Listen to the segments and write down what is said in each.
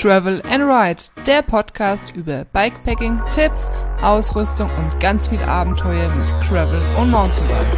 Travel and Ride, der Podcast über Bikepacking, Tipps, Ausrüstung und ganz viel Abenteuer mit Gravel und Mountainbike.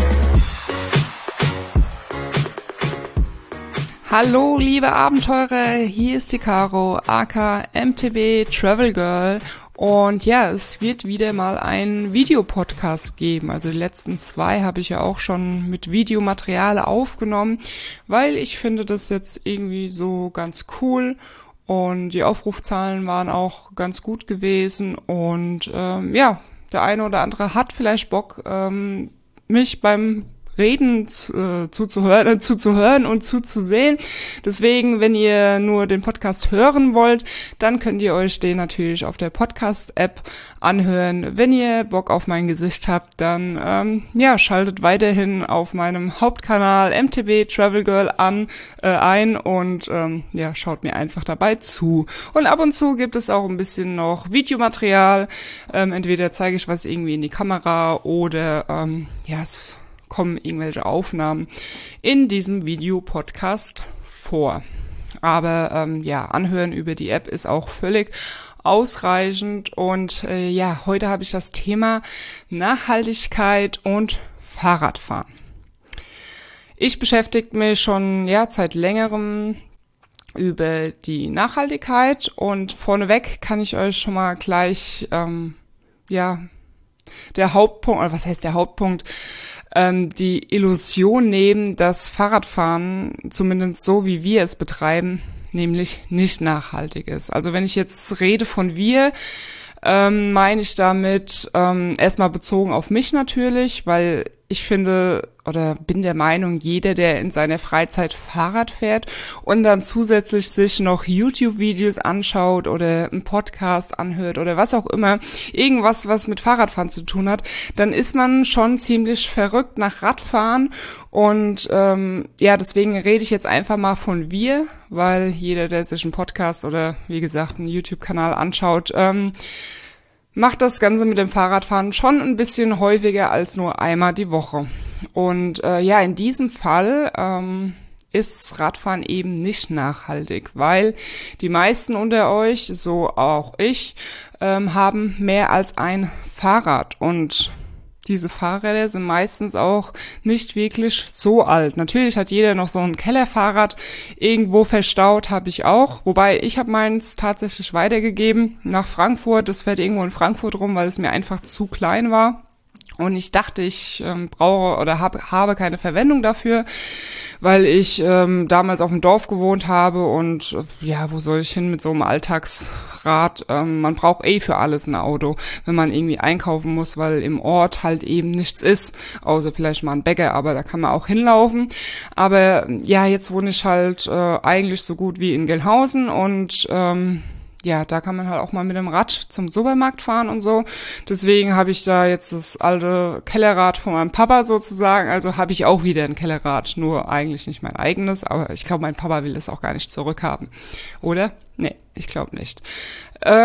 Hallo liebe Abenteurer, hier ist die Caro, aka MTB Travel Girl. Und ja, es wird wieder mal einen Videopodcast geben. Also die letzten 2 habe ich ja auch schon mit Videomaterial aufgenommen, weil ich finde das jetzt irgendwie so ganz cool. Und die Aufrufzahlen waren auch ganz gut gewesen. Und ja, der eine oder andere hat vielleicht Bock, mich beim Reden zuzuhören und zuzusehen. Deswegen, wenn ihr nur den Podcast hören wollt, dann könnt ihr euch den natürlich auf der Podcast-App anhören. Wenn ihr Bock auf mein Gesicht habt, dann ja, schaltet weiterhin auf meinem Hauptkanal MTB Travel Girl ein und ja, schaut mir einfach dabei zu. Und ab und zu gibt es auch ein bisschen noch Videomaterial. Entweder zeige ich was irgendwie in die Kamera oder ja, es kommen irgendwelche Aufnahmen in diesem Videopodcast vor. Aber ja, anhören über die App ist auch völlig ausreichend. Und ja, heute habe ich das Thema Nachhaltigkeit und Fahrradfahren. Ich beschäftige mich schon ja seit längerem über die Nachhaltigkeit und vorneweg kann ich euch schon mal gleich ja der Hauptpunkt, oder was heißt der Hauptpunkt, die Illusion nehmen, dass Fahrradfahren, zumindest so wie wir es betreiben, nämlich nicht nachhaltig ist. Also wenn ich jetzt rede von wir, meine ich damit erstmal bezogen auf mich natürlich, weil ich finde oder bin der Meinung, jeder, der in seiner Freizeit Fahrrad fährt und dann zusätzlich sich noch YouTube-Videos anschaut oder einen Podcast anhört oder was auch immer, irgendwas, was mit Fahrradfahren zu tun hat, dann ist man schon ziemlich verrückt nach Radfahren und ja, deswegen rede ich jetzt einfach mal von wir, weil jeder, der sich einen Podcast oder wie gesagt einen YouTube-Kanal anschaut, macht das Ganze mit dem Fahrradfahren schon ein bisschen häufiger als nur einmal die Woche. Und ja, in diesem Fall ist Radfahren eben nicht nachhaltig, weil die meisten unter euch, so auch ich, haben mehr als ein Fahrrad und diese Fahrräder sind meistens auch nicht wirklich so alt. Natürlich hat jeder noch so ein Kellerfahrrad irgendwo verstaut, habe ich auch. Wobei, ich habe meins tatsächlich weitergegeben nach Frankfurt. Das fährt irgendwo in Frankfurt rum, weil es mir einfach zu klein war. Und ich dachte, ich brauche oder habe keine Verwendung dafür, weil ich damals auf dem Dorf gewohnt habe und ja, wo soll ich hin mit so einem Alltagsrad? Man braucht für alles ein Auto, wenn man irgendwie einkaufen muss, weil im Ort halt eben nichts ist, außer vielleicht mal ein Bäcker, aber da kann man auch hinlaufen. Aber ja, jetzt wohne ich halt eigentlich so gut wie in Gelnhausen und ja, da kann man halt auch mal mit dem Rad zum Supermarkt fahren und so. Deswegen habe ich da jetzt das alte Kellerrad von meinem Papa sozusagen. Also habe ich auch wieder ein Kellerrad, nur eigentlich nicht mein eigenes. Aber ich glaube, mein Papa will das auch gar nicht zurückhaben. Oder? Nee, ich glaube nicht. Ja,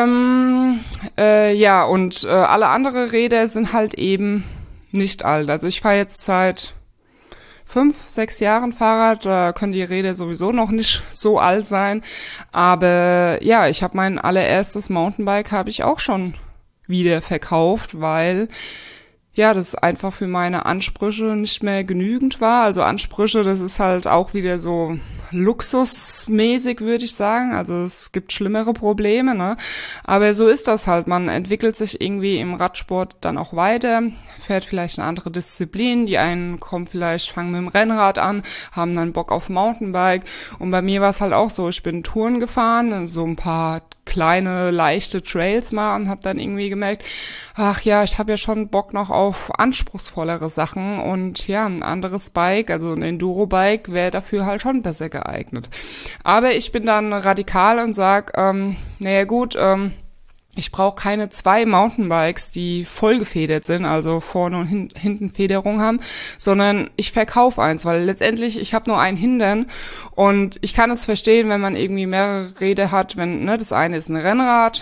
und alle andere Räder sind halt eben nicht alt. Also ich fahre jetzt seit 5-6 Jahren Fahrrad, da können die Räder sowieso noch nicht so alt sein, aber ja, ich habe mein allererstes Mountainbike habe ich auch schon wieder verkauft, weil ja, das einfach für meine Ansprüche nicht mehr genügend war. Also Ansprüche, das ist halt auch wieder so luxusmäßig, würde ich sagen. Also es gibt schlimmere Probleme, ne? Aber so ist das halt. Man entwickelt sich irgendwie im Radsport dann auch weiter, fährt vielleicht eine andere Disziplin. Die einen fangen mit dem Rennrad an, haben dann Bock auf Mountainbike. Und bei mir war es halt auch so, ich bin Touren gefahren, so ein paar kleine, leichte Trails mal und habe dann irgendwie gemerkt, ach ja, ich habe ja schon Bock noch auf anspruchsvollere Sachen und ja, ein anderes Bike, also ein Enduro-Bike, wäre dafür halt schon besser geeignet. Aber ich bin dann radikal und sag, naja gut, ich brauche keine 2 Mountainbikes, die vollgefedert sind, also vorne und hinten Federung haben, sondern ich verkaufe eins, weil letztendlich, ich habe nur ein Hindern und ich kann es verstehen, wenn man irgendwie mehrere Räder hat, wenn, ne, das eine ist ein Rennrad,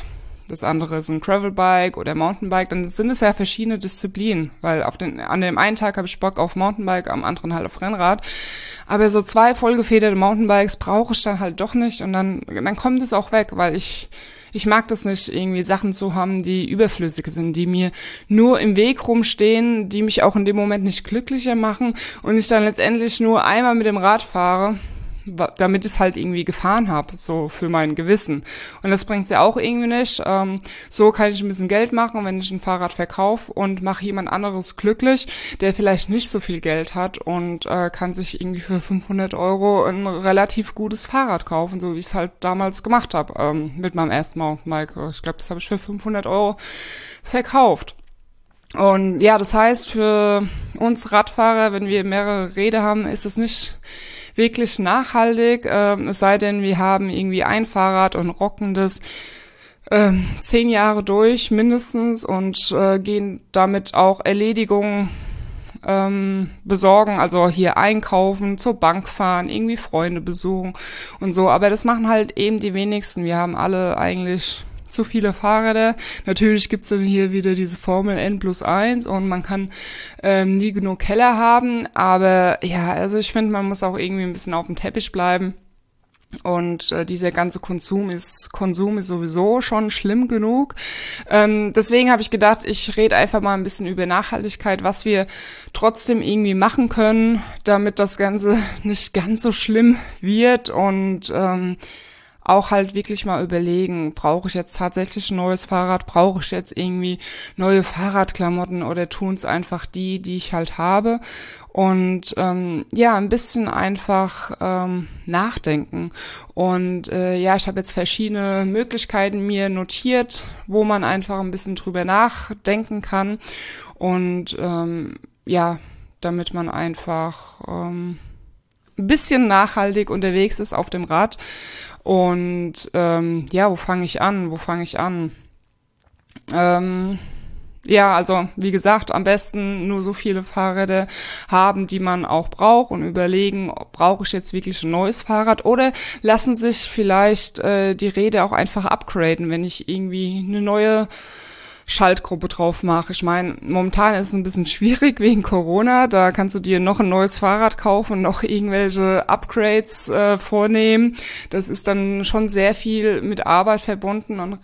das andere ist ein Gravelbike oder Mountainbike, dann sind es ja verschiedene Disziplinen, weil an dem einen Tag habe ich Bock auf Mountainbike, am anderen halt auf Rennrad. Aber so 2 vollgefederte Mountainbikes brauche ich dann halt doch nicht und dann kommt es auch weg, weil ich mag das nicht, irgendwie Sachen zu haben, die überflüssig sind, die mir nur im Weg rumstehen, die mich auch in dem Moment nicht glücklicher machen und ich dann letztendlich nur einmal mit dem Rad fahre, damit ich es halt irgendwie gefahren habe, so für mein Gewissen. Und das bringt's ja auch irgendwie nicht. So kann ich ein bisschen Geld machen, wenn ich ein Fahrrad verkaufe und mache jemand anderes glücklich, der vielleicht nicht so viel Geld hat und kann sich irgendwie für 500 € ein relativ gutes Fahrrad kaufen, so wie ich es halt damals gemacht habe mit meinem ersten Mountainbike. Ich glaube, das habe ich für 500 € verkauft. Und ja, das heißt, für uns Radfahrer, wenn wir mehrere Räder haben, ist es nicht wirklich nachhaltig, es sei denn, wir haben irgendwie ein Fahrrad und rocken das 10 Jahre durch mindestens und gehen damit auch Erledigungen besorgen, also hier einkaufen, zur Bank fahren, irgendwie Freunde besuchen und so. Aber das machen halt eben die wenigsten. Wir haben alle eigentlich zu viele Fahrräder. Natürlich gibt's dann hier wieder diese Formel N+1 und man kann nie genug Keller haben. Aber ja, also ich finde, man muss auch irgendwie ein bisschen auf dem Teppich bleiben. Und dieser ganze Konsum ist sowieso schon schlimm genug. Deswegen habe ich gedacht, ich rede einfach mal ein bisschen über Nachhaltigkeit, was wir trotzdem irgendwie machen können, damit das Ganze nicht ganz so schlimm wird und auch halt wirklich mal überlegen, brauche ich jetzt tatsächlich ein neues Fahrrad, brauche ich jetzt irgendwie neue Fahrradklamotten oder tun's einfach die ich halt habe und ja, ein bisschen einfach nachdenken und ja, ich habe jetzt verschiedene Möglichkeiten mir notiert, wo man einfach ein bisschen drüber nachdenken kann und ja, damit man einfach ein bisschen nachhaltig unterwegs ist auf dem Rad. Und ja, wo fange ich an? Ja, also wie gesagt, am besten nur so viele Fahrräder haben, die man auch braucht und überlegen, brauche ich jetzt wirklich ein neues Fahrrad oder lassen sich vielleicht die Räder auch einfach upgraden, wenn ich irgendwie eine neue Schaltgruppe drauf mache. Ich meine, momentan ist es ein bisschen schwierig wegen Corona. Da kannst du dir noch ein neues Fahrrad kaufen und noch irgendwelche Upgrades vornehmen. Das ist dann schon sehr viel mit Arbeit verbunden und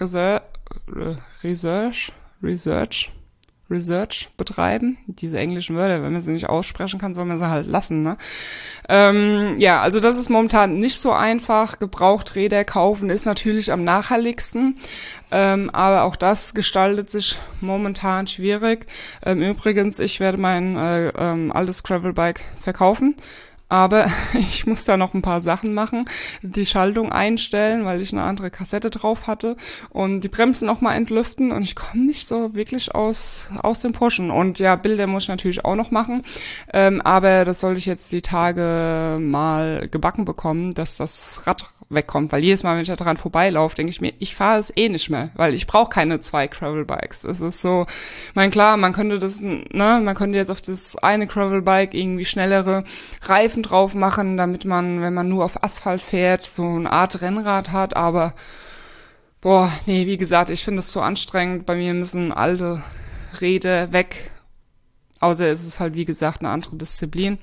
Research betreiben. Diese englischen Wörter, wenn man sie nicht aussprechen kann, soll man sie halt lassen, ne? Ja, also das ist momentan nicht so einfach. Gebrauchträder kaufen ist natürlich am nachhaltigsten, aber auch das gestaltet sich momentan schwierig. Übrigens, ich werde mein altes Gravelbike verkaufen. Aber ich muss da noch ein paar Sachen machen, die Schaltung einstellen, weil ich eine andere Kassette drauf hatte und die Bremsen noch mal entlüften und ich komme nicht so wirklich aus dem Pushen. Und ja, Bilder muss ich natürlich auch noch machen, aber das sollte ich jetzt die Tage mal gebacken bekommen, dass das Rad wegkommt, weil jedes Mal, wenn ich da dran vorbeilaufe, denke ich mir, ich fahre es eh nicht mehr, weil ich brauche keine 2 Gravelbikes. Es ist so, ich meine, klar, man könnte jetzt auf das eine Gravelbike irgendwie schnellere Reifen drauf machen, damit man, wenn man nur auf Asphalt fährt, so eine Art Rennrad hat, aber nee, wie gesagt, ich finde es so anstrengend. Bei mir müssen alte Räder weg, außer es ist halt, wie gesagt, eine andere Disziplin.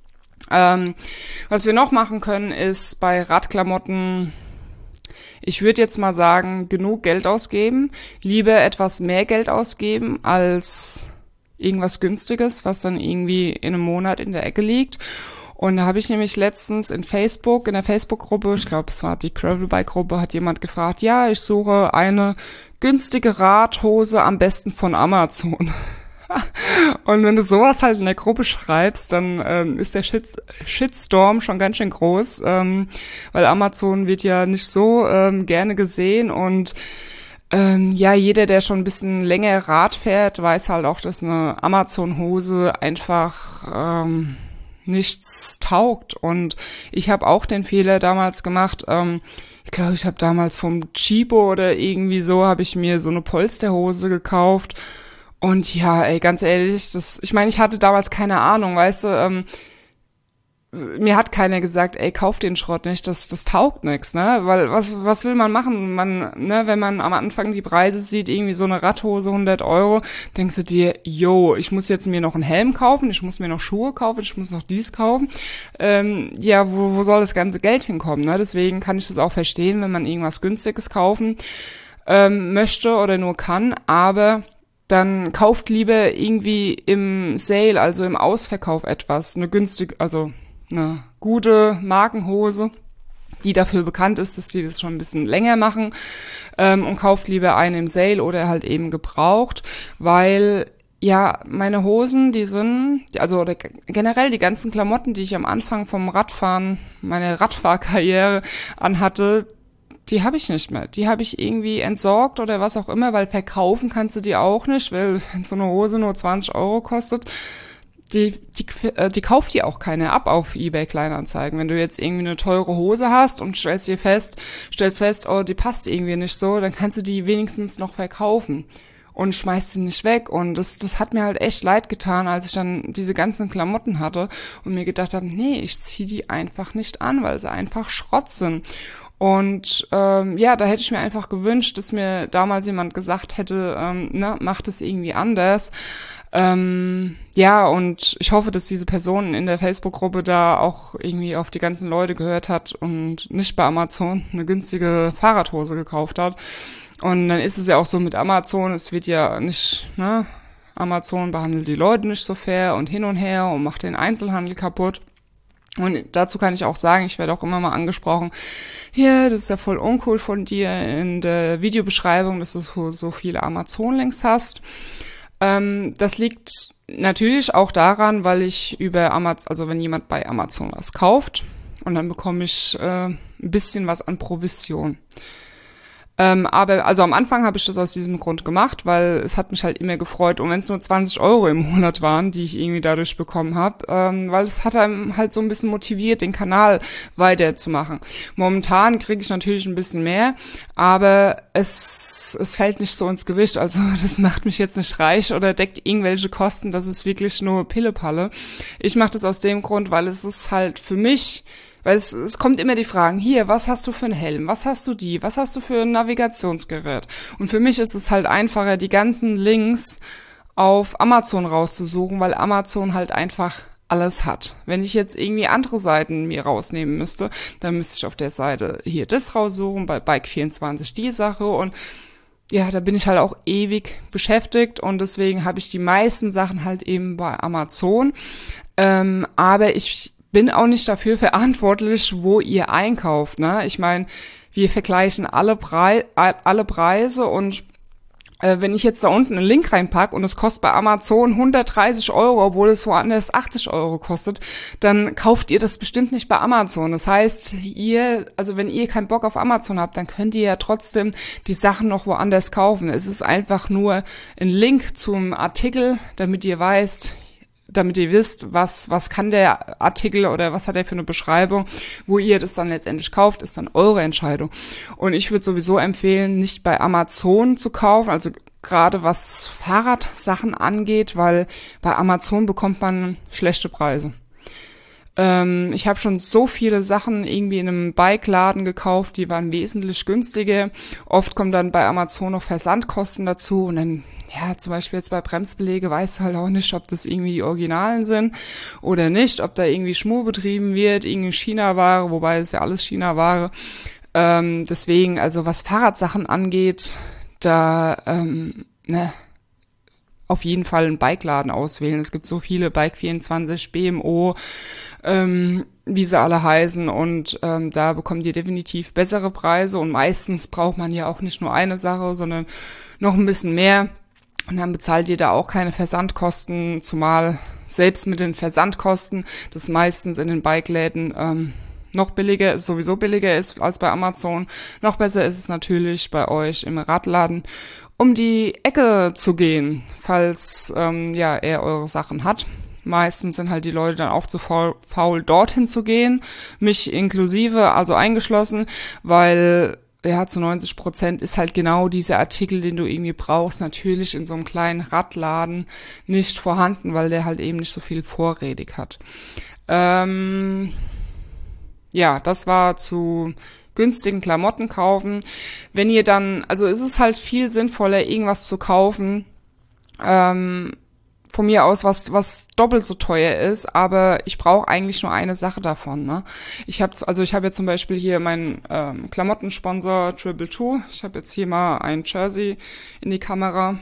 Was wir noch machen können, ist bei Radklamotten, ich würde jetzt mal sagen, genug Geld ausgeben, lieber etwas mehr Geld ausgeben als irgendwas Günstiges, was dann irgendwie in einem Monat in der Ecke liegt. Und da habe ich nämlich letztens in der Facebook-Gruppe, ich glaube, es war die Gravelbike-Gruppe, hat jemand gefragt, ja, ich suche eine günstige Radhose, am besten von Amazon. Und wenn du sowas halt in der Gruppe schreibst, dann ist der Shitstorm schon ganz schön groß, weil Amazon wird ja nicht so gerne gesehen und ja, jeder, der schon ein bisschen länger Rad fährt, weiß halt auch, dass eine Amazon-Hose einfach nichts taugt. Und ich habe auch den Fehler damals gemacht, ich glaube, ich habe damals vom Chibo oder irgendwie so, habe ich mir so eine Polsterhose gekauft. Und ja, ey, ganz ehrlich, ich meine, ich hatte damals keine Ahnung, weißt du, mir hat keiner gesagt, ey, kauf den Schrott nicht, das taugt nix, ne? Weil was will man machen? Wenn man am Anfang die Preise sieht, irgendwie so eine Radhose 100 Euro, denkst du dir, yo, ich muss jetzt mir noch einen Helm kaufen, ich muss mir noch Schuhe kaufen, ich muss noch dies kaufen. Wo soll das ganze Geld hinkommen, ne? Deswegen kann ich das auch verstehen, wenn man irgendwas Günstiges kaufen möchte oder nur kann, aber dann kauft lieber irgendwie im Sale, also im Ausverkauf etwas, eine gute Markenhose, die dafür bekannt ist, dass die das schon ein bisschen länger machen, und kauft lieber eine im Sale oder halt eben gebraucht, weil ja, meine Hosen, oder generell die ganzen Klamotten, die ich am Anfang vom Radfahren, meine Radfahrkarriere anhatte, die habe ich nicht mehr. Die habe ich irgendwie entsorgt oder was auch immer, weil verkaufen kannst du die auch nicht, weil wenn so eine Hose nur 20 Euro kostet, die kauft die auch keiner ab auf eBay Kleinanzeigen. Wenn du jetzt irgendwie eine teure Hose hast und stellst fest, oh, die passt irgendwie nicht so, dann kannst du die wenigstens noch verkaufen und schmeißt sie nicht weg. Und das hat mir halt echt leid getan, als ich dann diese ganzen Klamotten hatte und mir gedacht habe, nee, ich zieh die einfach nicht an, weil sie einfach Schrott sind. Und da hätte ich mir einfach gewünscht, dass mir damals jemand gesagt hätte, mach das irgendwie anders. Und ich hoffe, dass diese Person in der Facebook-Gruppe da auch irgendwie auf die ganzen Leute gehört hat und nicht bei Amazon eine günstige Fahrradhose gekauft hat. Und dann ist es ja auch so mit Amazon, es wird ja nicht, Amazon behandelt die Leute nicht so fair und hin und her und macht den Einzelhandel kaputt. Und dazu kann ich auch sagen, ich werde auch immer mal angesprochen, hier, das ist ja voll uncool von dir in der Videobeschreibung, dass du so viele Amazon-Links hast. Das liegt natürlich auch daran, weil ich über Amazon, also wenn jemand bei Amazon was kauft und dann bekomme ich ein bisschen was an Provision. Aber am Anfang habe ich das aus diesem Grund gemacht, weil es hat mich halt immer gefreut. Und wenn es nur 20 Euro im Monat waren, die ich irgendwie dadurch bekommen habe, weil es hat einem halt so ein bisschen motiviert, den Kanal weiterzumachen. Momentan kriege ich natürlich ein bisschen mehr, aber es fällt nicht so ins Gewicht. Also das macht mich jetzt nicht reich oder deckt irgendwelche Kosten. Das ist wirklich nur Pillepalle. Ich mache das aus dem Grund, weil es ist halt für mich... Weil es kommt immer die Fragen, hier, was hast du für einen Helm, was hast du für ein Navigationsgerät? Und für mich ist es halt einfacher, die ganzen Links auf Amazon rauszusuchen, weil Amazon halt einfach alles hat. Wenn ich jetzt irgendwie andere Seiten mir rausnehmen müsste, dann müsste ich auf der Seite hier das raussuchen, bei Bike24 die Sache und ja, da bin ich halt auch ewig beschäftigt und deswegen habe ich die meisten Sachen halt eben bei Amazon. Aber ich bin auch nicht dafür verantwortlich, wo ihr einkauft, ne? Ich meine, wir vergleichen alle Preise und wenn ich jetzt da unten einen Link reinpack und es kostet bei Amazon 130 Euro, obwohl es woanders 80 Euro kostet, dann kauft ihr das bestimmt nicht bei Amazon. Das heißt, wenn ihr keinen Bock auf Amazon habt, dann könnt ihr ja trotzdem die Sachen noch woanders kaufen. Es ist einfach nur ein Link zum Artikel, damit ihr wisst, was kann der Artikel oder was hat er für eine Beschreibung, wo ihr das dann letztendlich kauft, ist dann eure Entscheidung. Und ich würde sowieso empfehlen, nicht bei Amazon zu kaufen, also gerade was Fahrradsachen angeht, weil bei Amazon bekommt man schlechte Preise. Ich habe schon so viele Sachen irgendwie in einem Bike-Laden gekauft, die waren wesentlich günstiger. Oft kommen dann bei Amazon noch Versandkosten dazu und dann, ja, zum Beispiel jetzt bei Bremsbeläge weißt du halt auch nicht, ob das irgendwie die Originalen sind oder nicht, ob da irgendwie Schmur betrieben wird, irgendwie China-Ware, wobei es ja alles China-Ware. Deswegen, also was Fahrradsachen angeht, da, auf jeden Fall einen Bike-Laden auswählen. Es gibt so viele, Bike24, BMO, wie sie alle heißen und da bekommt ihr definitiv bessere Preise und meistens braucht man ja auch nicht nur eine Sache, sondern noch ein bisschen mehr und dann bezahlt ihr da auch keine Versandkosten, zumal selbst mit den Versandkosten das meistens in den Bike-Läden noch billiger, sowieso billiger ist als bei Amazon. Noch besser ist es natürlich bei euch im Radladen, um die Ecke zu gehen, falls er eure Sachen hat. Meistens sind halt die Leute dann auch zu faul dorthin zu gehen, mich inklusive, also eingeschlossen, weil ja, zu 90% ist halt genau dieser Artikel, den du irgendwie brauchst, natürlich in so einem kleinen Radladen nicht vorhanden, weil der halt eben nicht so viel vorrätig hat. Ja, das war zu günstigen Klamotten kaufen. Wenn ihr dann, also es ist halt viel sinnvoller, irgendwas zu kaufen, von mir aus, was doppelt so teuer ist, aber ich brauche eigentlich nur eine Sache davon, ne? Ich habe jetzt zum Beispiel hier meinen Klamottensponsor Triple Two. Ich habe jetzt hier mal ein Jersey in die Kamera.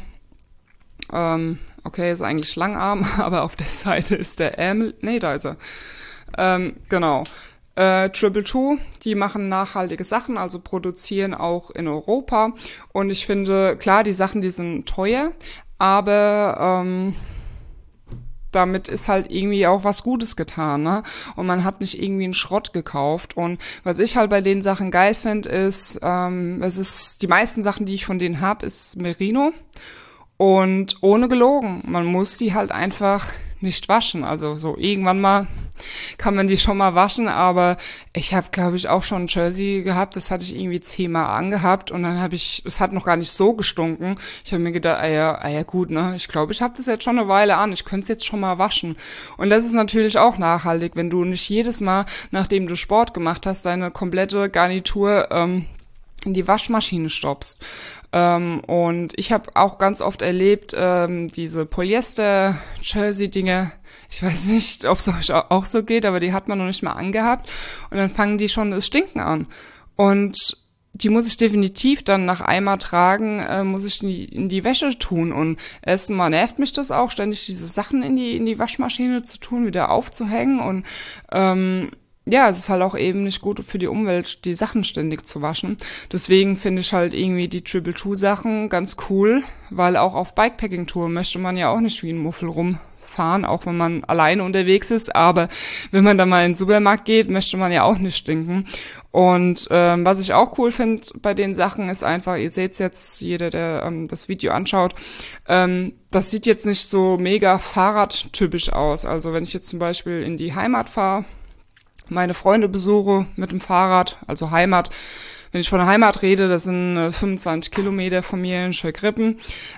Okay, ist eigentlich Langarm, aber auf der Seite ist der Ärmel. Nee, da ist er. Genau. Triple Two, die machen nachhaltige Sachen, also produzieren auch in Europa. Und ich finde, klar, die Sachen, die sind teuer, aber damit ist halt irgendwie auch was Gutes getan, ne? Und man hat nicht irgendwie einen Schrott gekauft. Und was ich halt bei den Sachen geil finde, ist, es ist die meisten Sachen, die ich von denen hab, ist Merino. Und ohne gelogen, man muss die halt einfach nicht waschen. Also so irgendwann mal kann man die schon mal waschen, aber ich habe, glaube ich, auch schon ein Jersey gehabt, das hatte ich irgendwie 10-mal angehabt und dann es hat noch gar nicht so gestunken. Ich habe mir gedacht, ja gut, ne, ich glaube, ich habe das jetzt schon eine Weile an, ich könnte es jetzt schon mal waschen. Und das ist natürlich auch nachhaltig, wenn du nicht jedes Mal, nachdem du Sport gemacht hast, deine komplette Garnitur in die Waschmaschine stopfst. Und ich habe auch ganz oft erlebt, diese Polyester-Jersey-Dinge, ich weiß nicht, ob es euch auch so geht, aber die hat man noch nicht mal angehabt. Und dann fangen die schon das Stinken an. Und die muss ich definitiv dann nach einmal tragen, muss ich in die Wäsche tun. Und erstmal nervt mich das auch, ständig diese Sachen in die Waschmaschine zu tun, wieder aufzuhängen. Und ja, es ist halt auch eben nicht gut für die Umwelt, die Sachen ständig zu waschen. Deswegen finde ich halt irgendwie die Triple Two Sachen ganz cool, weil auch auf Bikepacking-Tour möchte man ja auch nicht wie ein Muffel rumfahren, auch wenn man alleine unterwegs ist. Aber wenn man dann mal in den Supermarkt geht, möchte man ja auch nicht stinken. Und was ich auch cool finde bei den Sachen ist einfach, ihr seht's jetzt, jeder, der das Video anschaut, das sieht jetzt nicht so mega fahrradtypisch aus. Also wenn ich jetzt zum Beispiel in die Heimat fahre, meine Freunde besuche mit dem Fahrrad, also Heimat. Wenn ich von der Heimat rede, das sind 25 Kilometer von mir in Scheukrippen.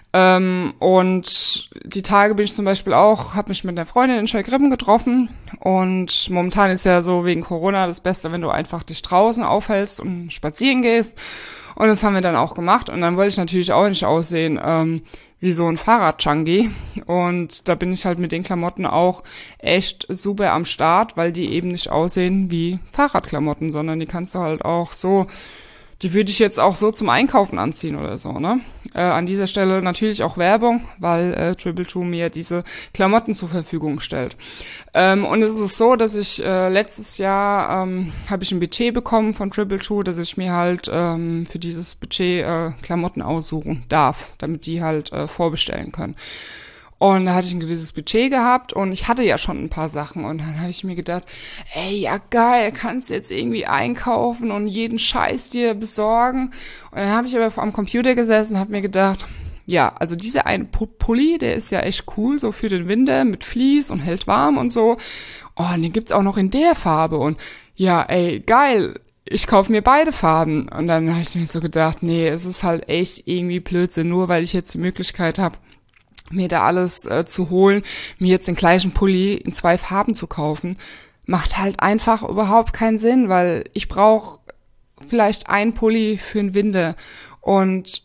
Und die Tage bin ich zum Beispiel auch, habe mich mit einer Freundin in Scheukrippen getroffen. Und momentan ist ja so wegen Corona das Beste, wenn du einfach dich draußen aufhältst und spazieren gehst. Und das haben wir dann auch gemacht. Und dann wollte ich natürlich auch nicht aussehen wie so ein Fahrrad-Junkie. Und da bin ich halt mit den Klamotten auch echt super am Start, weil die eben nicht aussehen wie Fahrradklamotten, sondern die kannst du halt auch so, die würde ich jetzt auch so zum Einkaufen anziehen oder so, ne? An dieser Stelle natürlich auch Werbung, weil Triple Two mir diese Klamotten zur Verfügung stellt. Und es ist so, dass ich letztes Jahr habe ich ein Budget bekommen von Triple Two, dass ich mir halt für dieses Budget Klamotten aussuchen darf, damit die halt vorbestellen können. Und da hatte ich ein gewisses Budget gehabt und ich hatte ja schon ein paar Sachen. Und dann habe ich mir gedacht, ey, ja geil, kannst jetzt irgendwie einkaufen und jeden Scheiß dir besorgen. Und dann habe ich aber am Computer gesessen und habe mir gedacht, ja, also dieser eine Pulli, der ist ja echt cool, so für den Winter mit Vlies und hält warm und so. Oh, und den gibt's auch noch in der Farbe. Und ja, ey, geil. Ich kaufe mir beide Farben. Und dann habe ich mir so gedacht, nee, es ist halt echt irgendwie Blödsinn, nur weil ich jetzt die Möglichkeit habe, mir da alles zu holen, mir jetzt den gleichen Pulli in 2 Farben zu kaufen, macht halt einfach überhaupt keinen Sinn, weil ich brauche vielleicht einen Pulli für den Winter und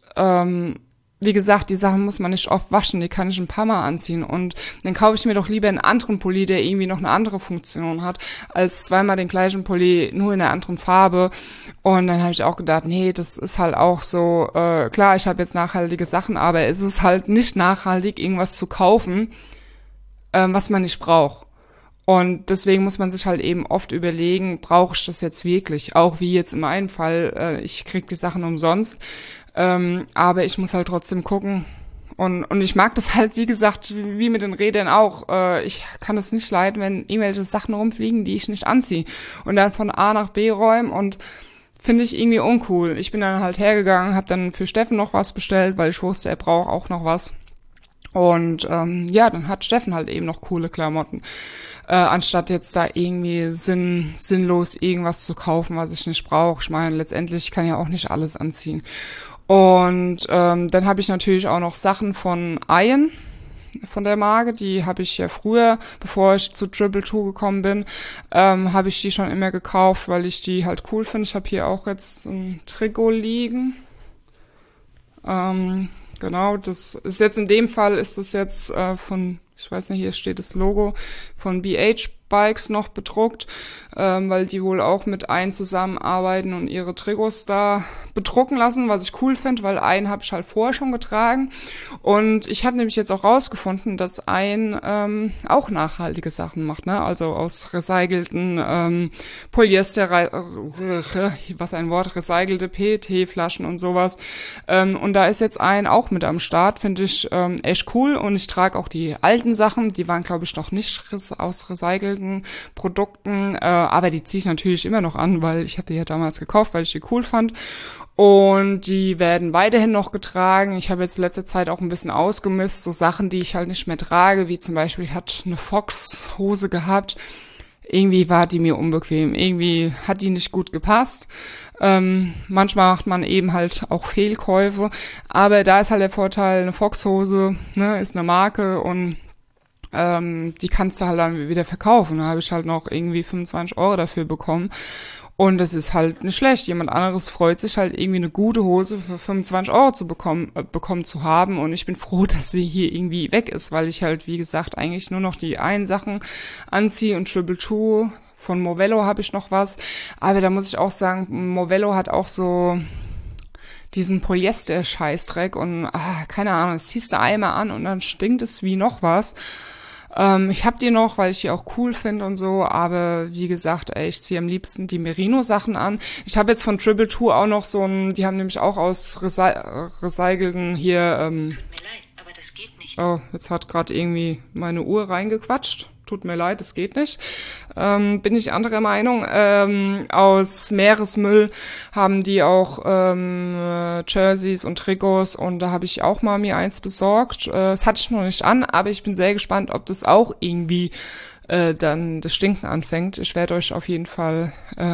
wie gesagt, die Sachen muss man nicht oft waschen, die kann ich ein paar Mal anziehen und dann kaufe ich mir doch lieber einen anderen Pulli, der irgendwie noch eine andere Funktion hat, als zweimal den gleichen Pulli nur in einer anderen Farbe. Und dann habe ich auch gedacht, nee, das ist halt auch so, klar, ich habe jetzt nachhaltige Sachen, aber es ist halt nicht nachhaltig, irgendwas zu kaufen, was man nicht braucht. Und deswegen muss man sich halt eben oft überlegen, brauche ich das jetzt wirklich? Auch wie jetzt in meinem Fall, ich krieg die Sachen umsonst, aber ich muss halt trotzdem gucken. Und ich mag das halt, wie gesagt, wie mit den Rädern auch. Ich kann es nicht leiden, wenn irgendwelche Sachen rumfliegen, die ich nicht anziehe. Und dann von A nach B räumen und finde ich irgendwie uncool. Ich bin dann halt hergegangen, habe dann für Steffen noch was bestellt, weil ich wusste, er braucht auch noch was. Und ja, dann hat Steffen halt eben noch coole Klamotten, anstatt jetzt da irgendwie sinnlos irgendwas zu kaufen, was ich nicht brauche. Ich meine, letztendlich kann ja auch nicht alles anziehen. Und dann habe ich natürlich auch noch Sachen von Ian. von der Marke. Die habe ich ja früher, bevor ich zu Triple Two gekommen bin, habe ich die schon immer gekauft, weil ich die halt cool finde. Ich habe hier auch jetzt ein Trikot liegen. Genau, das ist jetzt in dem Fall, ist das jetzt von, ich weiß nicht, hier steht das Logo von BH Bikes noch bedruckt, weil die wohl auch mit Ein zusammenarbeiten und ihre Trikots da bedrucken lassen, was ich cool finde, weil Ein habe ich halt vorher schon getragen. Und ich habe nämlich jetzt auch rausgefunden, dass Ein auch nachhaltige Sachen macht, ne? Also aus recycelten Polyester, was ein Wort, recycelte PET-Flaschen und sowas. Und da ist jetzt Ein auch mit am Start, finde ich echt cool. Und ich trage auch die alten Sachen, die waren, glaube ich, noch nicht aus recycelten Produkten, aber die ziehe ich natürlich immer noch an, weil ich habe die ja damals gekauft, weil ich die cool fand. Und die werden weiterhin noch getragen. Ich habe jetzt letzte Zeit auch ein bisschen ausgemisst, so Sachen, die ich halt nicht mehr trage, wie zum Beispiel, ich hatte eine Fox-Hose gehabt. Irgendwie war die mir unbequem, irgendwie hat die nicht gut gepasst. Manchmal macht man eben halt auch Fehlkäufe, aber da ist halt der Vorteil, eine Fox-Hose, ne, ist eine Marke und die kannst du halt dann wieder verkaufen. Da habe ich halt noch irgendwie 25 € dafür bekommen. Und das ist halt nicht schlecht. Jemand anderes freut sich halt irgendwie eine gute Hose für 25 € zu bekommen zu haben. Und ich bin froh, dass sie hier irgendwie weg ist, weil ich halt, wie gesagt, eigentlich nur noch die einen Sachen anziehe und Triple Two. Von Movello habe ich noch was. Aber da muss ich auch sagen, Movello hat auch so diesen Polyester-Scheißdreck und keine Ahnung, das ziehst du einmal an und dann stinkt es wie noch was. Ich hab die noch, weil ich die auch cool finde und so, aber wie gesagt, ich ziehe am liebsten die Merino-Sachen an. Ich habe jetzt von Triple Two auch noch so ein, die haben nämlich auch aus recycelten hier, Tut mir leid, aber das geht nicht. Oh, jetzt hat gerade irgendwie meine Uhr reingequatscht. Tut mir leid, es geht nicht. Bin ich anderer Meinung. Aus Meeresmüll haben die auch Jerseys und Trikots und da habe ich auch mal mir eins besorgt. Das hatte ich noch nicht an, aber ich bin sehr gespannt, ob das auch irgendwie dann das Stinken anfängt. Ich werde euch auf jeden Fall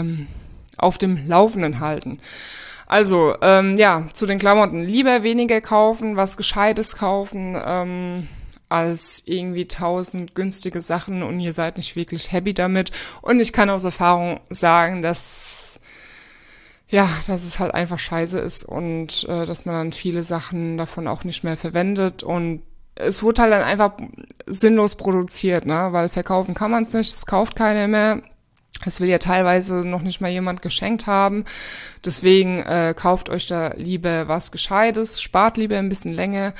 auf dem Laufenden halten. Also, ja, zu den Klamotten. Lieber weniger kaufen, was Gescheites kaufen, als irgendwie 1000 günstige Sachen und ihr seid nicht wirklich happy damit. Und ich kann aus Erfahrung sagen, dass es halt einfach scheiße ist und dass man dann viele Sachen davon auch nicht mehr verwendet und es wurde halt dann einfach sinnlos produziert, ne? Weil verkaufen kann man es nicht, es kauft keiner mehr. Es will ja teilweise noch nicht mal jemand geschenkt haben. Deswegen kauft euch da lieber was Gescheites, spart lieber ein bisschen länger.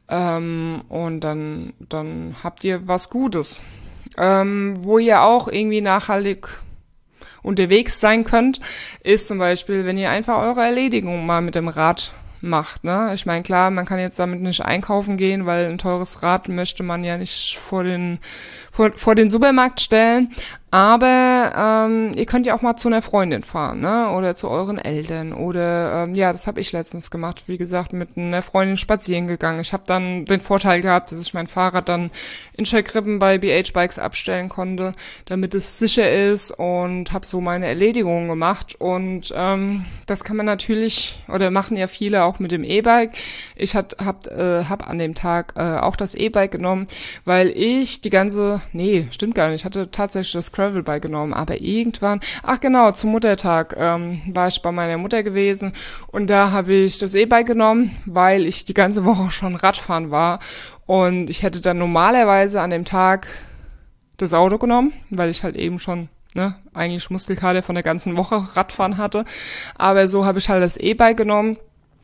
Und dann habt ihr was Gutes. Wo ihr auch irgendwie nachhaltig unterwegs sein könnt, ist zum Beispiel, wenn ihr einfach eure Erledigung mal mit dem Rad macht, ne? Ich meine, klar, man kann jetzt damit nicht einkaufen gehen, weil ein teures Rad möchte man ja nicht vor den Supermarkt stellen. Aber ihr könnt ja auch mal zu einer Freundin fahren, ne? Oder zu euren Eltern. Oder das habe ich letztens gemacht. Wie gesagt, mit einer Freundin spazieren gegangen. Ich habe dann den Vorteil gehabt, dass ich mein Fahrrad dann in Scheckrippen bei BH Bikes abstellen konnte, damit es sicher ist und habe so meine Erledigungen gemacht. Und das kann man natürlich, oder machen ja viele auch mit dem E-Bike. Ich hab an dem Tag auch das E-Bike genommen, weil ich stimmt gar nicht, ich hatte tatsächlich das Gravelbike genommen, aber irgendwann, zum Muttertag war ich bei meiner Mutter gewesen und da habe ich das E-Bike genommen, weil ich die ganze Woche schon Radfahren war und ich hätte dann normalerweise an dem Tag das Auto genommen, weil ich halt eben schon eigentlich Muskelkater von der ganzen Woche Radfahren hatte, aber so habe ich halt das E-Bike genommen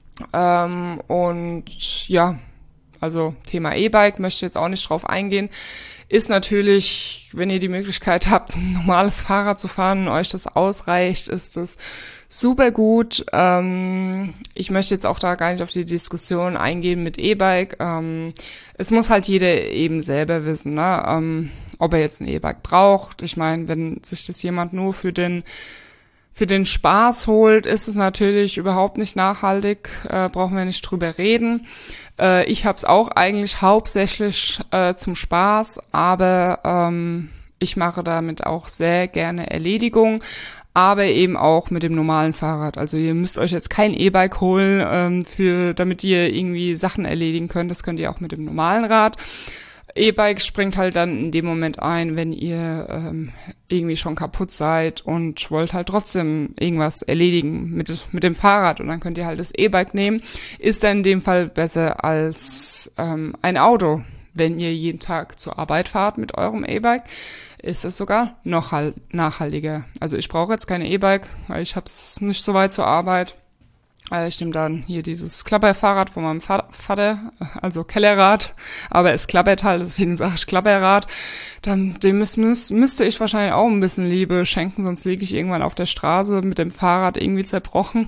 und ja, also Thema E-Bike möchte ich jetzt auch nicht drauf eingehen, ist natürlich, wenn ihr die Möglichkeit habt, ein normales Fahrrad zu fahren und euch das ausreicht, ist das super gut. Ich möchte jetzt auch da gar nicht auf die Diskussion eingehen mit E-Bike. Es muss halt jeder eben selber wissen, ne? Ob er jetzt ein E-Bike braucht. Ich meine, wenn sich das jemand nur für den Spaß holt, ist es natürlich überhaupt nicht nachhaltig, brauchen wir nicht drüber reden. Ich habe es auch eigentlich hauptsächlich zum Spaß, aber ich mache damit auch sehr gerne Erledigung, aber eben auch mit dem normalen Fahrrad. Also ihr müsst euch jetzt kein E-Bike holen, damit ihr irgendwie Sachen erledigen könnt. Das könnt ihr auch mit dem normalen Rad. E-Bike springt halt dann in dem Moment ein, wenn ihr irgendwie schon kaputt seid und wollt halt trotzdem irgendwas erledigen mit dem Fahrrad, und dann könnt ihr halt das E-Bike nehmen. Ist dann in dem Fall besser als ein Auto. Wenn ihr jeden Tag zur Arbeit fahrt mit eurem E-Bike, ist es sogar noch nachhaltiger. Also ich brauche jetzt keine E-Bike, weil ich hab's nicht so weit zur Arbeit. Ich nehme dann hier dieses Klapperfahrrad von meinem Vater, also Kellerrad, aber es klappert halt, deswegen sage ich Klapperrad. Dem müsste ich wahrscheinlich auch ein bisschen Liebe schenken, sonst liege ich irgendwann auf der Straße mit dem Fahrrad irgendwie zerbrochen.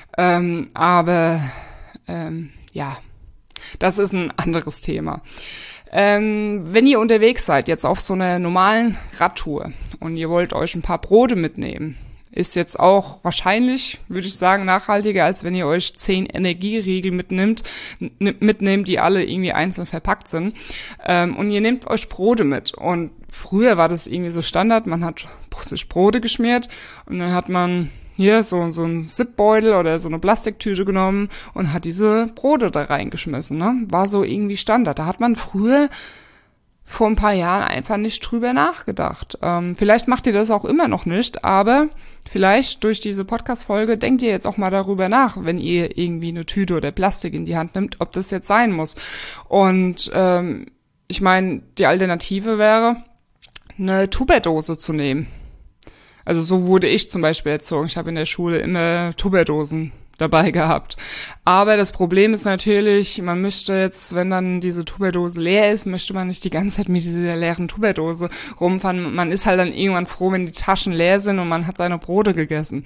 Ja, das ist ein anderes Thema. Wenn ihr unterwegs seid, jetzt auf so einer normalen Radtour und ihr wollt euch ein paar Brote mitnehmen, ist jetzt auch wahrscheinlich, würde ich sagen, nachhaltiger, als wenn ihr euch 10 Energieriegel mitnehmt, die alle irgendwie einzeln verpackt sind. Und ihr nehmt euch Brote mit. Und früher war das irgendwie so Standard, man hat sich Brote geschmiert und dann hat man hier so einen Zipbeutel oder so eine Plastiktüte genommen und hat diese Brote da reingeschmissen, ne? War so irgendwie Standard. Da hat man früher vor ein paar Jahren einfach nicht drüber nachgedacht. Vielleicht macht ihr das auch immer noch nicht, aber vielleicht durch diese Podcast-Folge denkt ihr jetzt auch mal darüber nach, wenn ihr irgendwie eine Tüte oder Plastik in die Hand nimmt, ob das jetzt sein muss. Und ich meine, die Alternative wäre, eine Tupperdose zu nehmen. Also so wurde ich zum Beispiel erzogen. Ich habe in der Schule immer Tupperdosen dabei gehabt. Aber das Problem ist natürlich, man möchte jetzt, wenn dann diese Tupperdose leer ist, möchte man nicht die ganze Zeit mit dieser leeren Tupperdose rumfahren. Man ist halt dann irgendwann froh, wenn die Taschen leer sind und man hat seine Brote gegessen.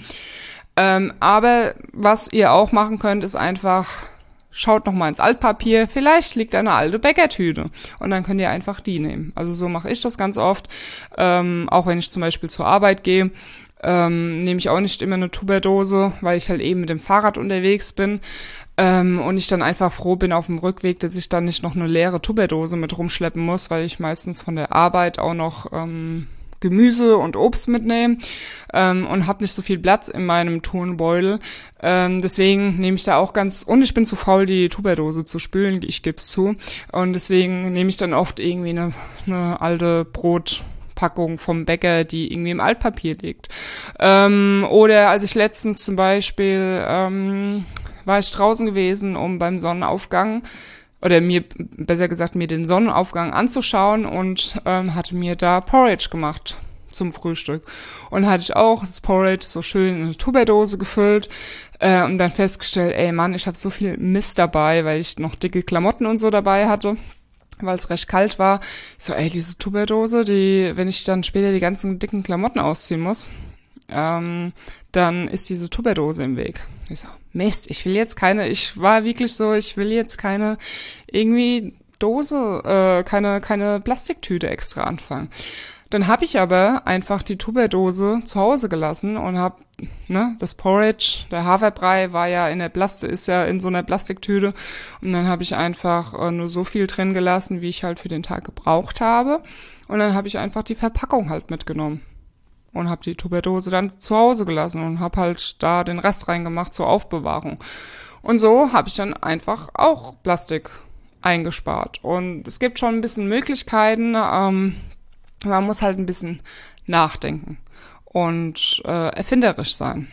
Aber was ihr auch machen könnt, ist einfach, schaut noch mal ins Altpapier, vielleicht liegt eine alte Bäckertüte und dann könnt ihr einfach die nehmen. Also so mache ich das ganz oft, auch wenn ich zum Beispiel zur Arbeit gehe, nehme ich auch nicht immer eine Tupperdose, weil ich halt eben mit dem Fahrrad unterwegs bin und ich dann einfach froh bin auf dem Rückweg, dass ich dann nicht noch eine leere Tupperdose mit rumschleppen muss, weil ich meistens von der Arbeit auch noch Gemüse und Obst mitnehmen und habe nicht so viel Platz in meinem Turnbeutel. Deswegen nehme ich da auch und ich bin zu faul, die Tupperdose zu spülen, ich gebe es zu. Und deswegen nehme ich dann oft irgendwie eine alte Brotpackung vom Bäcker, die irgendwie im Altpapier liegt. Oder als ich letztens zum Beispiel war ich draußen gewesen, um beim Sonnenaufgang oder besser gesagt, mir den Sonnenaufgang anzuschauen und hatte mir da Porridge gemacht zum Frühstück. Und hatte ich auch das Porridge so schön in eine Tupperdose gefüllt und dann festgestellt, ey Mann, ich habe so viel Mist dabei, weil ich noch dicke Klamotten und so dabei hatte, weil es recht kalt war. Ich so, ey, diese Tupperdose, wenn ich dann später die ganzen dicken Klamotten ausziehen muss, dann ist diese Tupperdose im Weg. Ich so, Mist, ich will jetzt keine irgendwie Dose, keine Plastiktüte extra anfangen. Dann habe ich aber einfach die Tupperdose zu Hause gelassen und habe das Porridge, der Haferbrei ist ja in so einer Plastiktüte, und dann habe ich einfach nur so viel drin gelassen, wie ich halt für den Tag gebraucht habe, und dann habe ich einfach die Verpackung halt mitgenommen und habe die Tupperdose dann zu Hause gelassen und habe halt da den Rest reingemacht zur Aufbewahrung. Und so habe ich dann einfach auch Plastik eingespart. Und es gibt schon ein bisschen Möglichkeiten, man muss halt ein bisschen nachdenken und erfinderisch sein.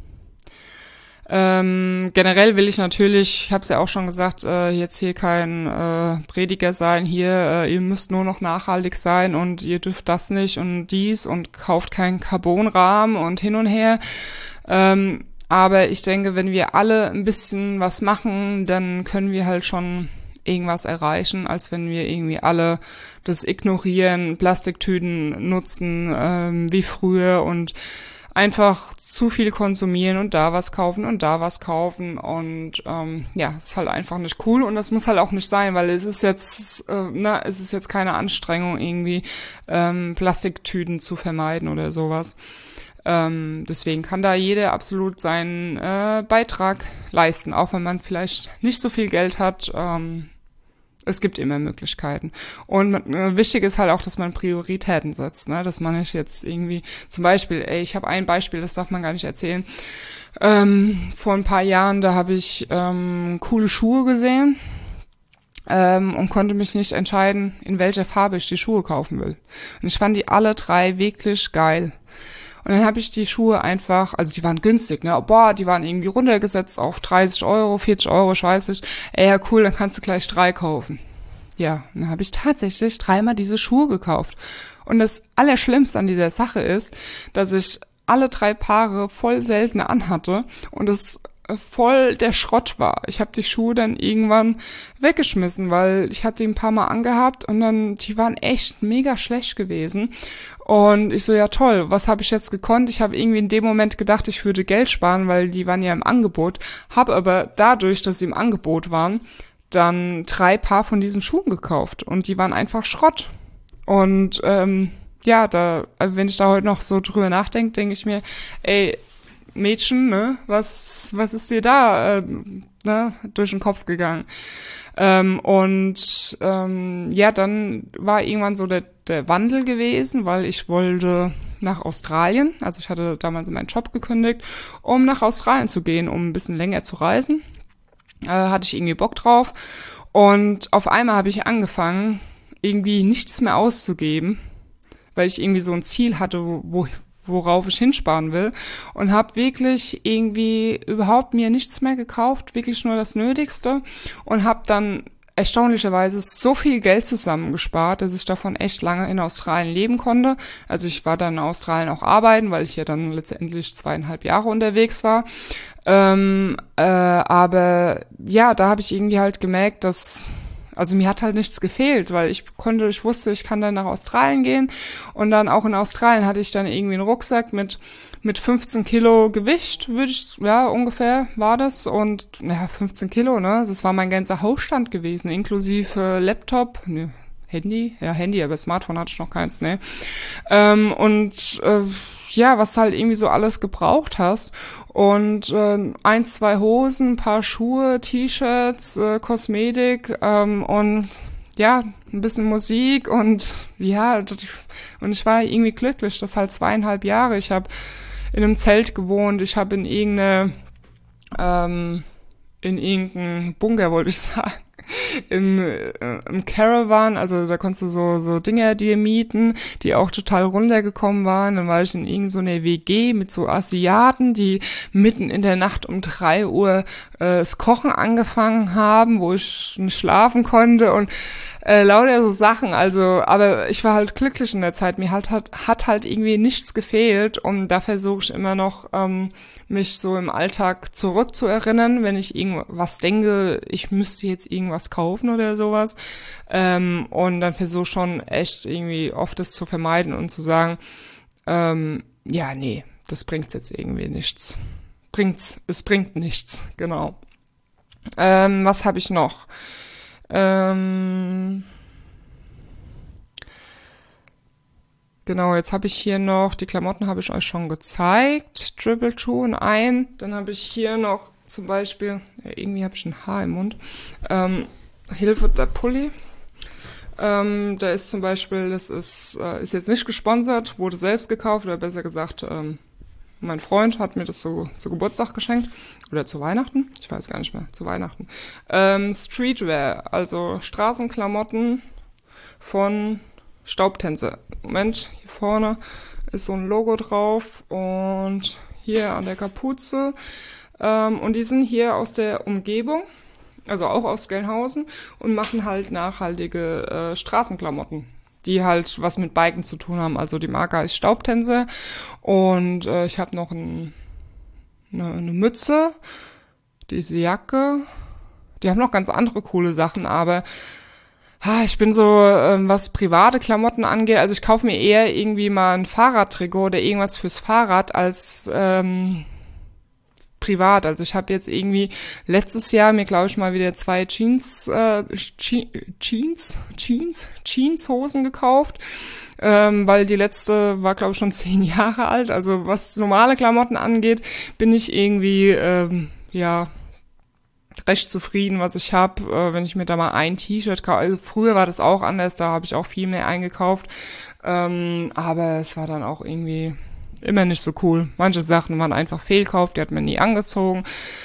Generell will ich natürlich, ich habe es ja auch schon gesagt, jetzt hier kein Prediger sein, ihr müsst nur noch nachhaltig sein und ihr dürft das nicht und dies und kauft keinen Carbonrahmen und hin und her. Aber ich denke, wenn wir alle ein bisschen was machen, dann können wir halt schon irgendwas erreichen, als wenn wir irgendwie alle das ignorieren, Plastiktüten nutzen wie früher und einfach zu viel konsumieren und da was kaufen und und es ist halt einfach nicht cool und das muss halt auch nicht sein, weil es ist jetzt keine Anstrengung irgendwie Plastiktüten zu vermeiden oder sowas. Deswegen kann da jeder absolut seinen Beitrag leisten, auch wenn man vielleicht nicht so viel Geld hat. Es gibt immer Möglichkeiten. Und wichtig ist halt auch, dass man Prioritäten setzt, ne? Dass man nicht jetzt irgendwie, zum Beispiel, ich habe ein Beispiel, das darf man gar nicht erzählen. Vor ein paar Jahren, da habe ich coole Schuhe gesehen. und konnte mich nicht entscheiden, in welcher Farbe ich die Schuhe kaufen will. Und ich fand die alle 3 wirklich geil. Und dann habe ich die Schuhe einfach, also die waren günstig, ne? Boah, die waren irgendwie runtergesetzt auf 30 Euro, 40 Euro, ich weiß nicht. Ja, cool, dann kannst du gleich 3 kaufen. Ja, dann habe ich tatsächlich 3-mal diese Schuhe gekauft. Und das Allerschlimmste an dieser Sache ist, dass ich alle 3 Paare voll selten anhatte und es voll der Schrott war. Ich habe die Schuhe dann irgendwann weggeschmissen, weil ich hatte die ein paar Mal angehabt und dann, die waren echt mega schlecht gewesen. Und ich so, ja toll, was habe ich jetzt gekonnt? Ich habe irgendwie in dem Moment gedacht, ich würde Geld sparen, weil die waren ja im Angebot. Habe aber dadurch, dass sie im Angebot waren, dann 3 Paar von diesen Schuhen gekauft und die waren einfach Schrott. Und ja, also wenn ich da heute noch so drüber nachdenke, denke ich mir, ey, Mädchen, ne, was ist dir da durch den Kopf gegangen? Ja, dann war irgendwann so der Wandel gewesen, weil ich wollte nach Australien, also ich hatte damals meinen Job gekündigt, um nach Australien zu gehen, um ein bisschen länger zu reisen. Hatte ich irgendwie Bock drauf und auf einmal habe ich angefangen, irgendwie nichts mehr auszugeben, weil ich irgendwie so ein Ziel hatte, worauf ich hinsparen will und habe wirklich irgendwie überhaupt mir nichts mehr gekauft, wirklich nur das Nötigste und habe dann erstaunlicherweise so viel Geld zusammengespart, dass ich davon echt lange in Australien leben konnte. Also ich war dann in Australien auch arbeiten, weil ich ja dann letztendlich 2,5 Jahre unterwegs war. Aber ja, da habe ich irgendwie halt gemerkt, also mir hat halt nichts gefehlt, weil ich wusste, ich kann dann nach Australien gehen und dann auch in Australien hatte ich dann irgendwie einen Rucksack mit 15 Kilo Gewicht, ungefähr war das und 15 Kilo, ne, das war mein ganzer Hausstand gewesen, inklusive Laptop, Handy, aber Smartphone hatte ich noch keins, ne, was du halt irgendwie so alles gebraucht hast und 1, 2 Hosen, ein paar Schuhe, T-Shirts, Kosmetik und ja, ein bisschen Musik und ja, und ich war irgendwie glücklich, das halt 2,5 Jahre. Ich habe in einem Zelt gewohnt, ich habe in irgendeinem Bunker, wollte ich sagen, im Caravan, also da konntest du so Dinger dir mieten, die auch total runtergekommen waren. Dann war ich in irgend so einer WG mit so Asiaten, die mitten in der Nacht um 3 Uhr das Kochen angefangen haben, wo ich nicht schlafen konnte und lauter so Sachen. Also, aber ich war halt glücklich in der Zeit. Mir hat halt irgendwie nichts gefehlt und da versuche ich immer noch mich so im Alltag zurückzuerinnern, wenn ich irgendwas denke, ich müsste jetzt irgendwas kaufen oder sowas. Und dann versuche ich schon echt irgendwie oft das zu vermeiden und zu sagen, nee, das bringt jetzt irgendwie nichts. Es bringt nichts, genau. Was habe ich noch? Genau, jetzt habe ich hier noch, die Klamotten habe ich euch schon gezeigt, Triple Two in ein. Dann habe ich hier noch zum Beispiel, irgendwie habe ich ein Haar im Mund, Hilfe der Pulli. Da ist zum Beispiel, das ist jetzt nicht gesponsert, wurde selbst gekauft, oder besser gesagt, mein Freund hat mir das so zu Geburtstag geschenkt. Oder zu Weihnachten? Ich weiß gar nicht mehr. Zu Weihnachten. Streetwear, also Straßenklamotten von Staubtänzer. Moment, hier vorne ist so ein Logo drauf und hier an der Kapuze. Und die sind hier aus der Umgebung, also auch aus Gelnhausen und machen halt nachhaltige Straßenklamotten, die halt was mit Biken zu tun haben. Also die Marke heißt Staubtänzer und ich habe noch eine Mütze, diese Jacke. Die haben noch ganz andere coole Sachen, aber ich bin so, was private Klamotten angeht, also ich kaufe mir eher irgendwie mal ein Fahrradtrikot oder irgendwas fürs Fahrrad als privat. Also ich habe jetzt irgendwie letztes Jahr mir, glaube ich, mal wieder 2 Jeanshosen gekauft, weil die letzte war, glaube ich, schon 10 Jahre alt. Also was normale Klamotten angeht, bin ich irgendwie, recht zufrieden, was ich habe, wenn ich mir da mal ein T-Shirt kaufe. Also früher war das auch anders, da habe ich auch viel mehr eingekauft, aber es war dann auch irgendwie immer nicht so cool. Manche Sachen waren einfach Fehlkauf, die hat man nie angezogen.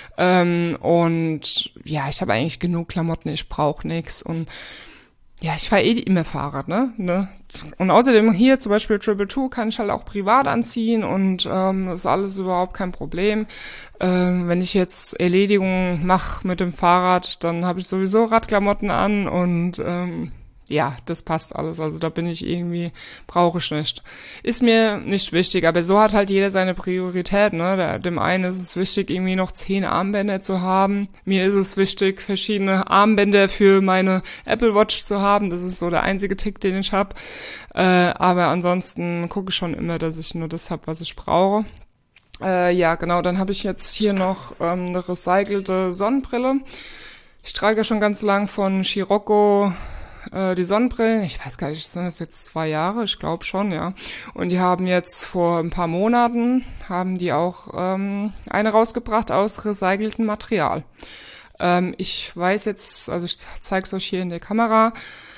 Und ja, ich habe eigentlich genug Klamotten, ich brauche nichts. Und ja, ich fahre immer Fahrrad, ne? Und außerdem hier zum Beispiel Triple Two kann ich halt auch privat anziehen und das ist alles überhaupt kein Problem. Wenn ich jetzt Erledigungen mache mit dem Fahrrad, dann habe ich sowieso Radklamotten an und ja, das passt alles. Also da brauche ich nicht. Ist mir nicht wichtig, aber so hat halt jeder seine Priorität, ne? Dem einen ist es wichtig, irgendwie noch 10 Armbänder zu haben. Mir ist es wichtig, verschiedene Armbänder für meine Apple Watch zu haben. Das ist so der einzige Tick, den ich habe. Aber ansonsten gucke ich schon immer, dass ich nur das habe, was ich brauche. Ja, genau, dann habe ich jetzt hier noch eine recycelte Sonnenbrille. Ich trage ja schon ganz lang von Scirocco die Sonnenbrillen, ich weiß gar nicht, sind das jetzt 2 Jahre? Ich glaube schon, ja. Und die haben jetzt vor ein paar Monaten, haben die auch eine rausgebracht aus recyceltem Material. Ich weiß jetzt, also ich zeige es euch hier in der Kamera,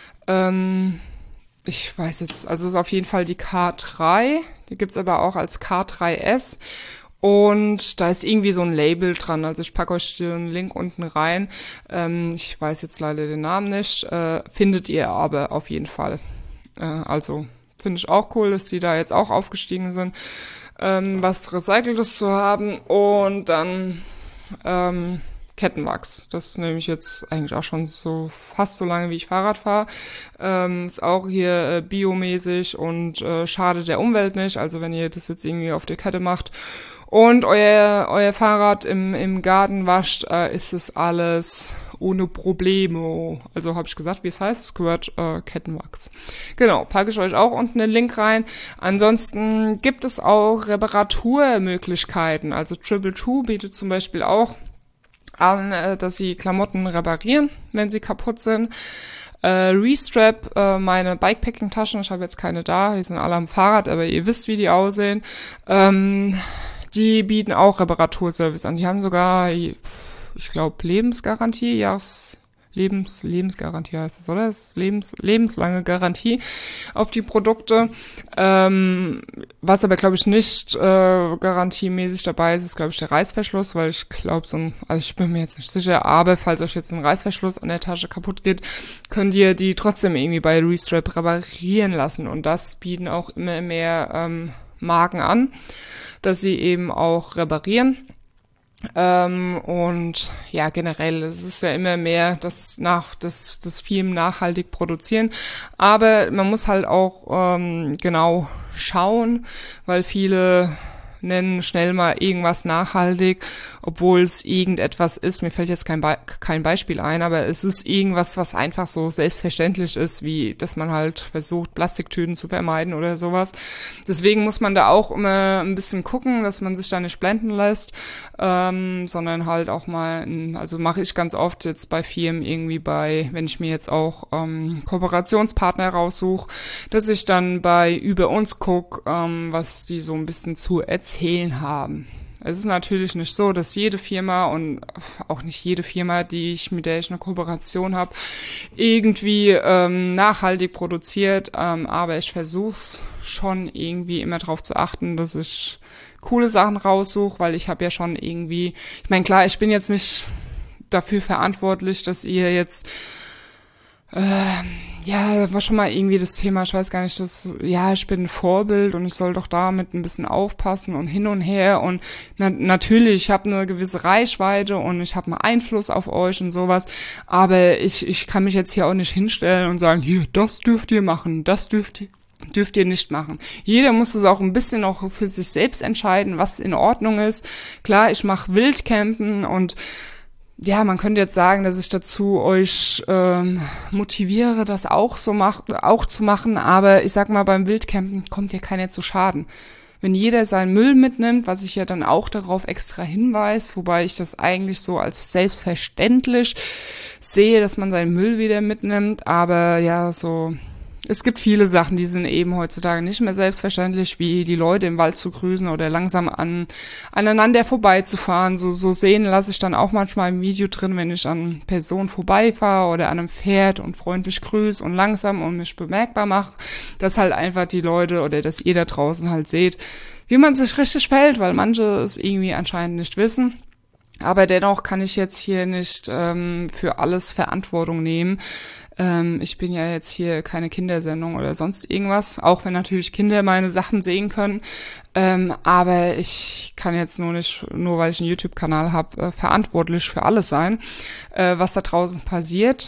ich weiß jetzt, also es ist auf jeden Fall die K3, die gibt's aber auch als K3S. Und da ist irgendwie so ein Label dran, also ich packe euch den Link unten rein. Ich weiß jetzt leider den Namen nicht, findet ihr aber auf jeden Fall. Also finde ich auch cool, dass die da jetzt auch aufgestiegen sind, was Recyceltes zu haben. Und dann Kettenwachs. Das nehme ich jetzt eigentlich auch schon so fast so lange, wie ich Fahrrad fahre. Ist auch hier biomäßig und schadet der Umwelt nicht. Also wenn ihr das jetzt irgendwie auf der Kette macht und euer Fahrrad im Garten wascht, ist es alles ohne Probleme. Also habe ich gesagt, wie es heißt, Squirt Kettenwachs. Genau, packe ich euch auch unten den Link rein. Ansonsten gibt es auch Reparaturmöglichkeiten. Also Triple Two bietet zum Beispiel auch an, dass sie Klamotten reparieren, wenn sie kaputt sind. Restrap, meine Bikepacking-Taschen, ich habe jetzt keine da, die sind alle am Fahrrad, aber ihr wisst, wie die aussehen. Die bieten auch Reparaturservice an. Die haben sogar, ich glaube, Lebensgarantie, Lebensgarantie heißt es, oder? Das lebenslange Garantie auf die Produkte. Was aber, glaube ich, nicht garantiemäßig dabei ist, ist, glaube ich, der Reißverschluss, weil ich glaube, also ich bin mir jetzt nicht sicher, aber falls euch jetzt ein Reißverschluss an der Tasche kaputt geht, könnt ihr die trotzdem irgendwie bei Restrap reparieren lassen. Und das bieten auch immer mehr Marken an, dass sie eben auch reparieren. Und ja, generell, es ist ja immer mehr das Film nachhaltig produzieren. Aber man muss halt auch genau schauen, weil viele nennen schnell mal irgendwas nachhaltig, obwohl es irgendetwas ist. Mir fällt jetzt kein Beispiel ein, aber es ist irgendwas, was einfach so selbstverständlich ist, wie dass man halt versucht, Plastiktüten zu vermeiden oder sowas. Deswegen muss man da auch immer ein bisschen gucken, dass man sich da nicht blenden lässt, sondern halt auch mal, also mache ich ganz oft jetzt bei Firmen irgendwie wenn ich mir jetzt auch Kooperationspartner raussuche, dass ich dann bei Über uns gucke, was die so ein bisschen zu erzählen haben. Es ist natürlich nicht so, dass jede Firma und auch nicht jede Firma, mit der ich eine Kooperation habe, irgendwie nachhaltig produziert, aber ich versuche es schon irgendwie immer darauf zu achten, dass ich coole Sachen raussuche, weil ich habe ja schon irgendwie, ich meine, klar, ich bin jetzt nicht dafür verantwortlich, dass ihr jetzt ja, war schon mal irgendwie das Thema, ich weiß gar nicht, ich bin ein Vorbild und ich soll doch damit ein bisschen aufpassen und hin und her und natürlich, ich habe eine gewisse Reichweite und ich habe einen Einfluss auf euch und sowas, aber ich kann mich jetzt hier auch nicht hinstellen und sagen, hier, das dürft ihr machen, das dürft ihr nicht machen. Jeder muss es auch ein bisschen noch für sich selbst entscheiden, was in Ordnung ist. Klar, ich mache Wildcampen und ja, man könnte jetzt sagen, dass ich dazu euch motiviere, das auch zu machen, aber ich sag mal, beim Wildcampen kommt ja keiner zu Schaden. Wenn jeder seinen Müll mitnimmt, was ich ja dann auch darauf extra hinweise, wobei ich das eigentlich so als selbstverständlich sehe, dass man seinen Müll wieder mitnimmt, aber ja, so es gibt viele Sachen, die sind eben heutzutage nicht mehr selbstverständlich, wie die Leute im Wald zu grüßen oder langsam aneinander vorbeizufahren. So sehen lasse ich dann auch manchmal im Video drin, wenn ich an Personen vorbeifahre oder an einem Pferd und freundlich grüße und langsam und mich bemerkbar mache, dass halt einfach die Leute oder dass ihr da draußen halt seht, wie man sich richtig verhält, weil manche es irgendwie anscheinend nicht wissen. Aber dennoch kann ich jetzt hier nicht für alles Verantwortung nehmen. Ich bin ja jetzt hier keine Kindersendung oder sonst irgendwas, auch wenn natürlich Kinder meine Sachen sehen können. Aber ich kann jetzt nur weil ich einen YouTube-Kanal habe, verantwortlich für alles sein, was da draußen passiert.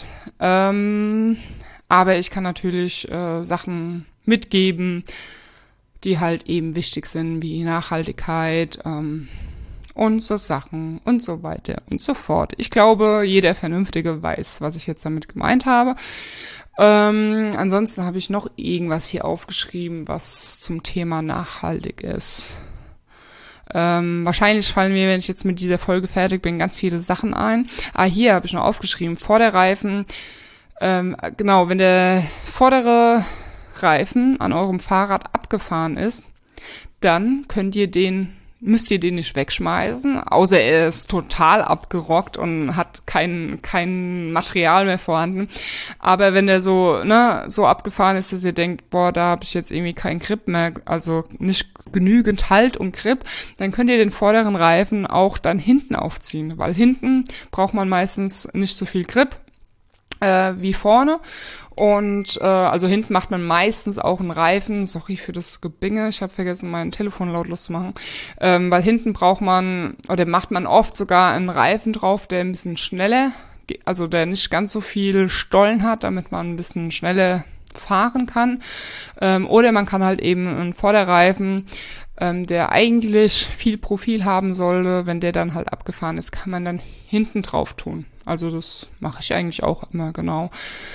Aber ich kann natürlich Sachen mitgeben, die halt eben wichtig sind, wie Nachhaltigkeit, und so Sachen und so weiter und so fort. Ich glaube, jeder Vernünftige weiß, was ich jetzt damit gemeint habe. Ansonsten habe ich noch irgendwas hier aufgeschrieben, was zum Thema nachhaltig ist. Wahrscheinlich fallen mir, wenn ich jetzt mit dieser Folge fertig bin, ganz viele Sachen ein. Hier habe ich noch aufgeschrieben, Vorderreifen. Genau, wenn der vordere Reifen an eurem Fahrrad abgefahren ist, dann müsst ihr den nicht wegschmeißen, außer er ist total abgerockt und hat kein Material mehr vorhanden. Aber wenn der so abgefahren ist, dass ihr denkt, boah, da habe ich jetzt irgendwie keinen Grip mehr, also nicht genügend Halt und Grip, dann könnt ihr den vorderen Reifen auch dann hinten aufziehen, weil hinten braucht man meistens nicht so viel Grip wie vorne. Und also hinten macht man meistens auch einen Reifen. Sorry für das Gebinge, ich habe vergessen, mein Telefon lautlos zu machen. Weil hinten macht man oft sogar einen Reifen drauf, der ein bisschen schneller, also der nicht ganz so viel Stollen hat, damit man ein bisschen schneller fahren kann. Oder man kann halt eben einen Vorderreifen, der eigentlich viel Profil haben sollte, wenn der dann halt abgefahren ist, kann man dann hinten drauf tun. Also das mache ich eigentlich auch immer, genau.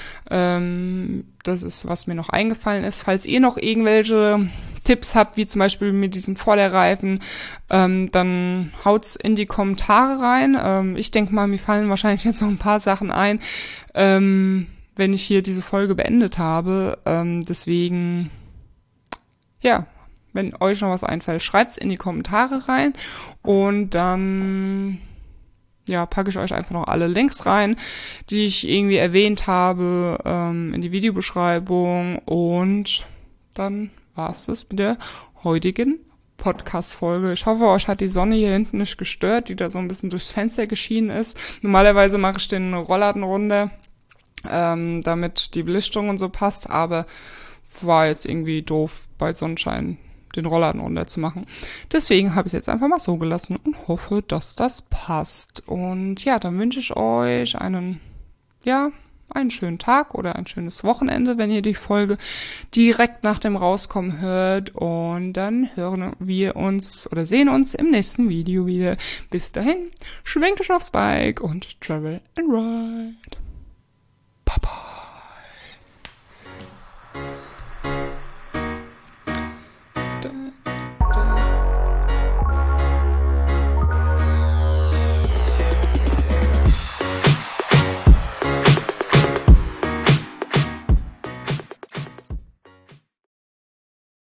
Das ist, was mir noch eingefallen ist. Falls ihr noch irgendwelche Tipps habt, wie zum Beispiel mit diesem Vorderreifen, dann haut's in die Kommentare rein. Ich denke mal, mir fallen wahrscheinlich jetzt noch ein paar Sachen ein, wenn ich hier diese Folge beendet habe. Deswegen, ja, wenn euch noch was einfällt, schreibt's in die Kommentare rein und dann packe ich euch einfach noch alle Links rein, die ich irgendwie erwähnt habe, in die Videobeschreibung und dann war's das mit der heutigen Podcast-Folge. Ich hoffe, euch hat die Sonne hier hinten nicht gestört, die da so ein bisschen durchs Fenster geschienen ist. Normalerweise mache ich den Rollladen runter, damit die Belichtung und so passt, aber war jetzt irgendwie doof bei Sonnenschein den Rollladen runter zu machen. Deswegen habe ich es jetzt einfach mal so gelassen und hoffe, dass das passt. Und ja, dann wünsche ich euch einen schönen Tag oder ein schönes Wochenende, wenn ihr die Folge direkt nach dem Rauskommen hört. Und dann hören wir uns oder sehen uns im nächsten Video wieder. Bis dahin, schwenkt euch aufs Bike und travel and ride.